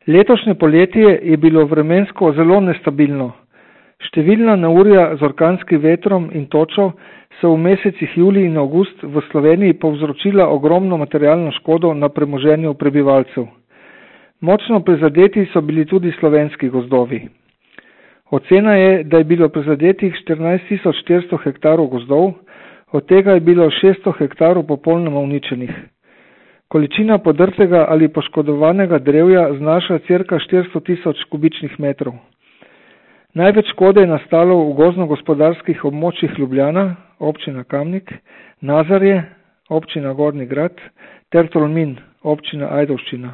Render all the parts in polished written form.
Letošnje poletje je bilo vremensko zelo nestabilno. Številna neurja z orkanskim vetrom in točo so v mesecih julij in avgust v Sloveniji povzročila ogromno materialno škodo na premoženju prebivalcev. Močno prizadeti so bili tudi slovenski gozdovi. Ocena je, da je bilo prizadetih 14.400 hektarov gozdov, od tega je bilo 600 hektarov popolnoma uničenih. Količina podrtega ali poškodovanega drevja znaša cirka 400.000 kubičnih metrov. Največ škode je nastalo v gozdno-gospodarskih območjih Ljubljana, občina Kamnik, Nazarje, občina Gornji Grad, ter Tolmin, občina Ajdovščina.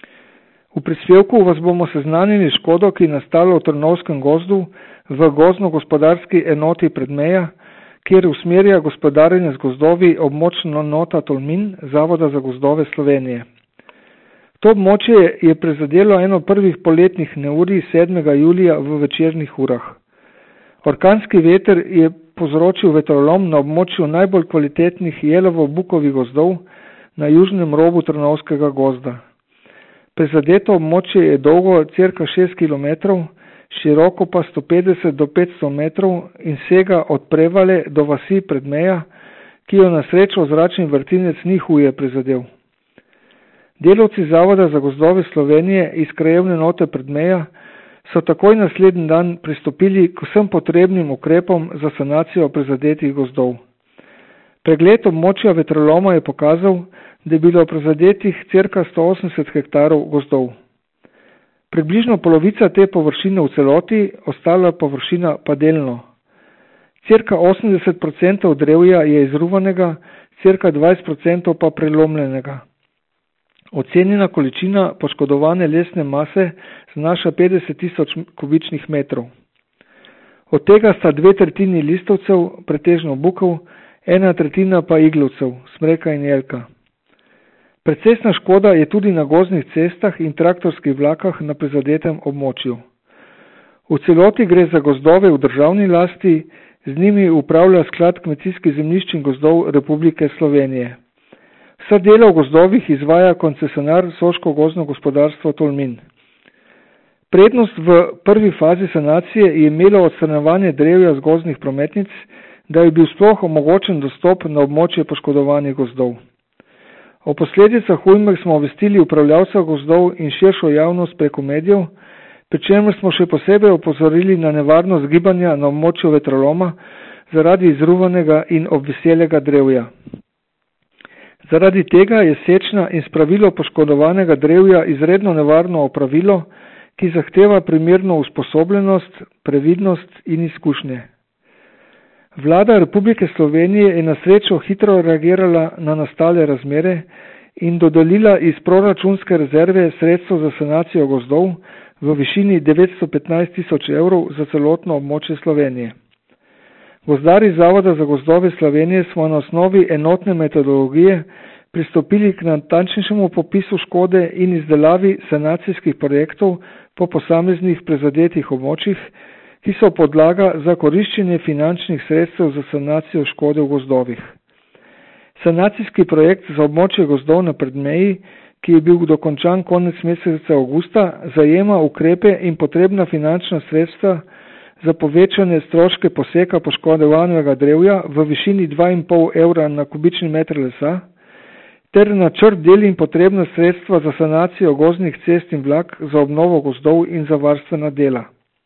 V prispevku vas bomo seznanili škodo, ki je nastala v Trnovskem gozdu v gozdno-gospodarski enoti Predmeja, kjer usmerja gospodarjenje z gozdovi območna enota Tolmin Zavoda za gozdove Slovenije. To območje je prizadelo eno prvih poletnih neurij 7. julija v večernih urah. Orkanski veter je povzročil vetrolom na območju najbolj kvalitetnih jelovo-bukovih gozdov na južnem robu Trnovskega gozda. Prizadeto območje je dolgo cirka 6 km, široko pa 150 do 500 metrov in sega od Prevale do vasi Predmeja, ki jo na srečo zračni vrtinec ni huje prizadel. Delavci Zavoda za gozdove Slovenije iz krajevne enote Predmeja so takoj naslednji dan pristopili k vsem potrebnim ukrepom za sanacijo prizadetih gozdov. Pregled območja vetroloma je pokazal, da je bilo prizadetih cirka 180 hektarov gozdov. Približno polovica te površine v celoti, ostala površina pa delno. Cirka 80% drevja je izruvanega, cirka 20% pa prelomljenega. Ocenjena količina poškodovane lesne mase znaša 50.000 kubičnih metrov. Od tega sta 2/3 listovcev, pretežno bukov, 1/3 pa iglovcev, smreka in jelka. Precejšnja škoda je tudi na gozdnih cestah in traktorskih vlakah na prizadetem območju. V celoti gre za gozdove v državni lasti, z njimi upravlja Sklad kmetijskih zemljišč in gozdov Republike Slovenije. Vsa dela v gozdovih izvaja koncesionar Soško gozdno gospodarstvo Tolmin. Prednost v prvi fazi sanacije je imelo odstranjevanje drevja z gozdnih prometnic, da je bil sploh omogočen dostop na območje poškodovanih gozdov. O posledicah ujme smo obvestili upravljavca gozdov in širšo javnost preko medijev, pri čemer smo še posebej opozorili na nevarnost gibanja na območju vetroloma zaradi izruvanega in obviselega drevja. Zaradi tega je sečnja in spravilo poškodovanega drevja izredno nevarno opravilo, ki zahteva primerno usposobljenost, previdnost in izkušnje. Vlada Republike Slovenije je na srečo hitro reagirala na nastale razmere in dodelila iz proračunske rezerve sredstva za sanacijo gozdov v višini 915.000 evrov za celotno območje Slovenije. Gozdarji Zavoda za gozdove Slovenije smo na osnovi enotne metodologije pristopili k natančnejšemu popisu škode in izdelavi sanacijskih projektov po posameznih prizadetih območjih, ki so podlaga za koriščenje finančnih sredstev za sanacijo škode v gozdovih. Sanacijski projekt za območje gozdov na Predmeji, ki je bil dokončan konec meseca avgusta, zajema ukrepe in potrebna finančna sredstva za povečanje stroške poseka poškodovanega drevja v višini 2,5 evra na kubični meter lesa, ter načrt del in potrebna sredstva za sanacijo gozdnih cest in vlak za obnovo gozdov in za varstvena dela.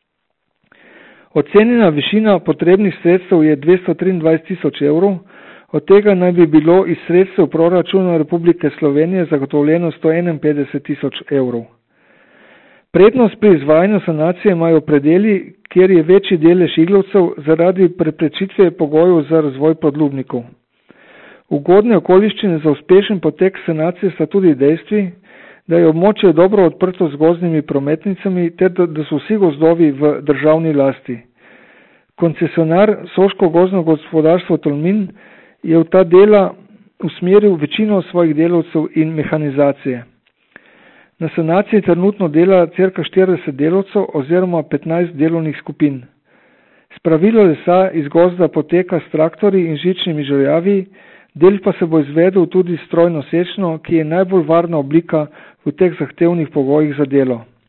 Ocenjena višina potrebnih sredstev je 223.000 evrov, od tega naj bi bilo iz sredstev proračuna Republike Slovenije zagotovljeno 151.000 evrov. Prednost pri izvajanju sanacije imajo predeli, kjer je večji delež iglovcev zaradi preprečitve pogojev za razvoj podlubnikov. Ugodne okoliščine za uspešen potek sanacije sta tudi dejstvi, da je območje dobro odprto z gozdnimi prometnicami ter da so vsi gozdovi v državni lasti. Koncesionar Soško gozdno gospodarstvo Tolmin je v ta dela usmeril večino svojih delavcev in mehanizacije. Na sanaciji trenutno dela cirka 40 delavcev oziroma 15 delovnih skupin. Spravilo lesa iz gozda poteka s traktorji in žičnimi žerjavi, del pa se bo izvedel tudi strojno sečno, ki je najbolj varna oblika v teh zahtevnih pogojih za delo.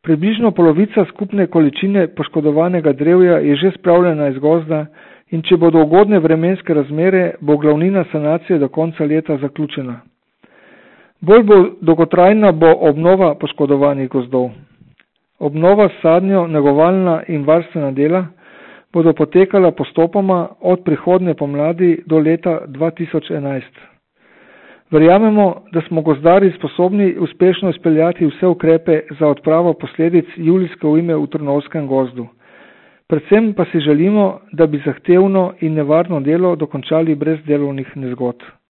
Približno polovica skupne količine poškodovanega drevja je že spravljena iz gozda in če bodo ugodne vremenske razmere, bo glavnina sanacije do konca leta zaključena. Bolj dolgotrajna bo obnova poškodovanih gozdov. Obnova s sadnjo, negovalna in varstvena dela bodo potekala postopoma od prihodnje pomladi do leta 2011. Verjamemo, da smo gozdarji sposobni uspešno izpeljati vse ukrepe za odpravo posledic julijske ujme v Trnovskem gozdu. Predvsem pa si želimo, da bi zahtevno in nevarno delo dokončali brez delovnih nezgod.